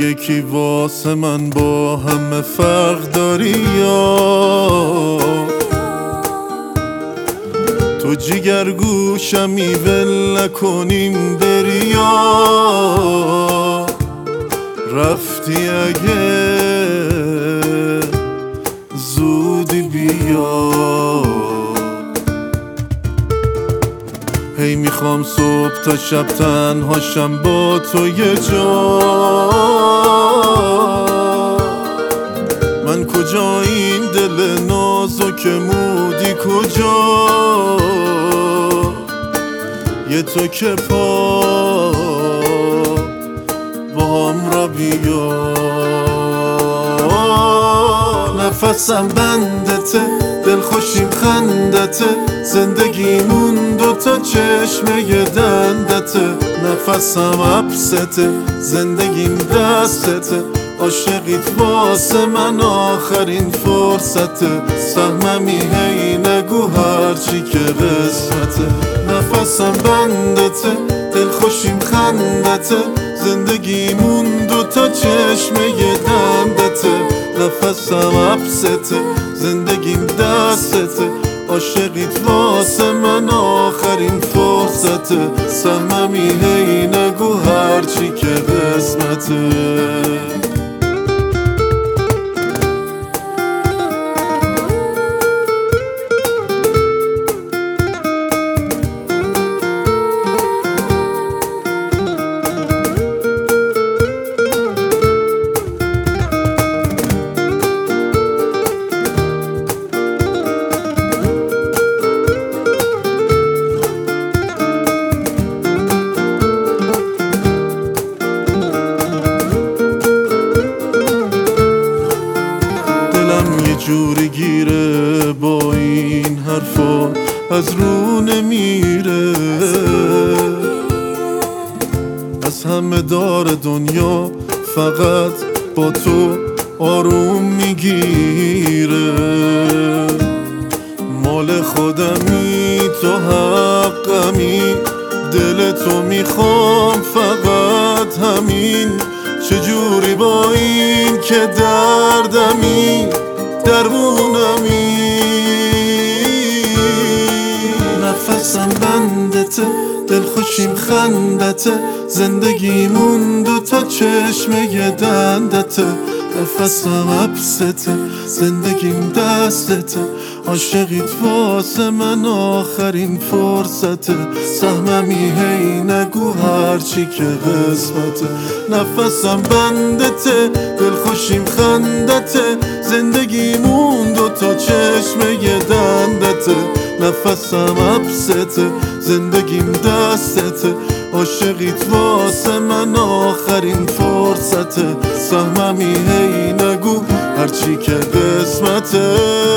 یکی واسه من با همه فرق داری یا تو جگر گوشمی ول نکنیم بری یا رفتی اگه زودی بیا هی میخوام صبح تا شب تنهاشم با تو یه جا من کجا این دل نازک مودی کجا یه تو که پا با هم را بیا نفسم بندته دل خوشیم خندته زندگیمون دوتا چشمه دندته نفسم عبسته زندگیم دستته عاشقیت واسه من آخرین فرصته سهممی هی نگو هرچی که قسمته نفسم بندته دل خوشیم خندته زندگیمون دوتا چشمه دندته نفسم عبسته زندگیم دستته عاشقیت واسه من آخرین فرصته سهممی هی نگو هرچی که قسمته جوری گیره با این حرفا از رو نمیره از همه دار دنیا فقط با تو آروم میگیره مال خودمی تو حقمی دل تو میخوام فقط همین چجوری با این که دردمی درمونمی نفسم بندته دل خوشیم خندته زندگیمون دوتا چشمه دندته نفسم عبسته زندگیم دستته عاشقیت واسه من آخرین فرصته سهممی هی نگو هرچی که قسمته نفسم بندته دل خوشیم خندته زندگیمون دوتا چشمه دندته نفسم عبسته زندگیم دستته عاشقیت واسه من آخرین فرصته سهممی هی نگو هرچی که قسمته